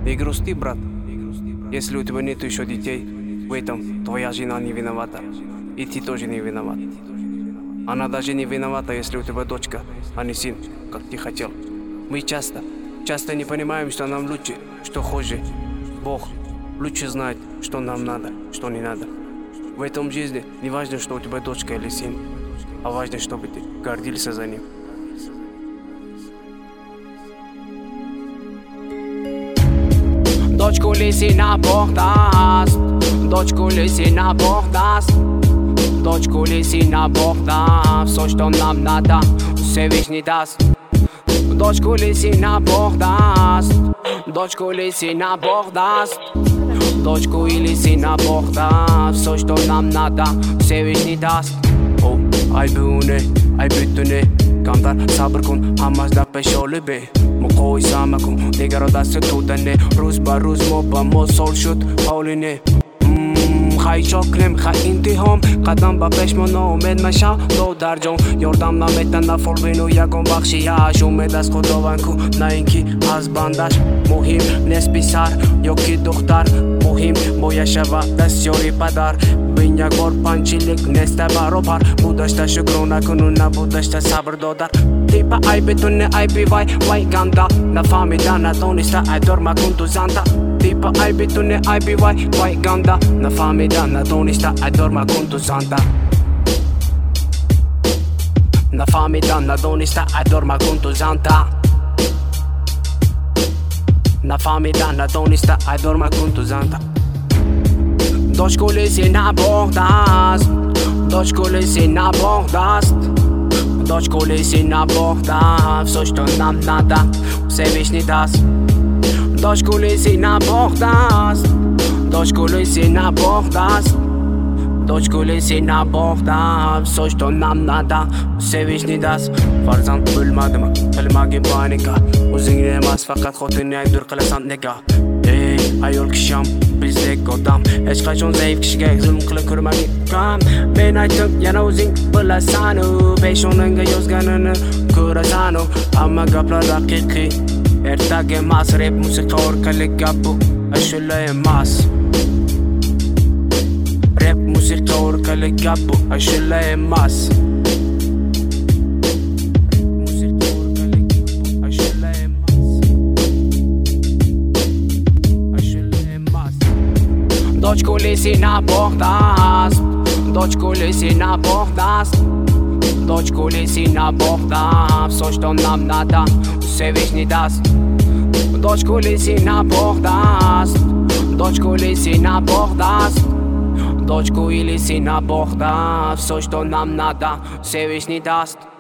Не грусти, брат. Если у тебя нет еще детей, в этом твоя жена не виновата. И ты тоже не виноват. Она даже не виновата, если у тебя дочка, а не сын, как ты хотел. Мы часто не понимаем, что нам лучше, что хуже. Бог лучше знает, что нам надо, что не надо. В этом жизни не важно, что у тебя дочка или сын, а важно, чтобы ты гордился за ним. Дочку ли сына Бог даст, дочку ли сына Бог даст, дочку ли сына Бог даст, все, что нам надо, Всевышний даст. Дочку ли сына Бог даст, дочку ли сына Бог даст, дочку или сына Бог даст, все, что нам надо, Всевышний даст. О, айби уне, айби туне, камдар сабр кун, ҳаммазда пешоли бе. Муқоиса макун, дигаро дасти тудане, рӯз ба рӯз мо ба мо сол шуд ҳолине. Хай чоклем, хай интиҳом, қадам ба пеш мо ноумед маша, до дар ҷон ёрдам наметан нафол бину ягон бахшияш. Умед аз худованд ку, на ин ки аз бандаш. Муҳим нест писар ёки духтар, муҳим бояд шавад дастёри падар. Бин як бор панҷчилик неста баробар, будашта шукрона куну, набудашта сабр додар. Типа айби ту не айби вай ганда, нафаҳмида надониста айдор макун ту занда. Типа айби ту не айби вай ганда, нафаҳмида надониста айдор макун ту занда. Нафаҳмида надониста айдор макун ту занда. Нафаҳмида надониста айдор макун ту занда. Дочку ли сына Бог даст, дочку ли сына Бог даст, дочку ли сына Бог даст, все, что нам надо, Всевышний даст. Дочку ли сына Бог даст, дочку ли сына Бог даст, дочку ли сына Бог даст, все, что нам надо, Всевышний даст. Фарзанд bo'lmadimi, qilmagin panika, o'zingni emas faqat xotiningni dur qilasan nega. Ey ayol kisham, bizdek odam, hech qachon zaif kishiga zulm qilib ko'rmagin. Men aytdim, yana o'zing bilasan, peshonangga yozganini ko'rasan. Hamma gaplar haqiqiy, ertak emas, rep musiqa orqali gap bu, ashula emas. Rep musiqa orqali gap bu, ashula emas. Дочку ли сына Бог даст, дочку ли сына Бог даст, дочку ли сына Бог даст, все, что нам надо, Всевышний даст. Дочку ли сына Бог даст, дочку ли сына Бог даст, дочку или сына Бог даст, все, что нам надо, Всевышний даст.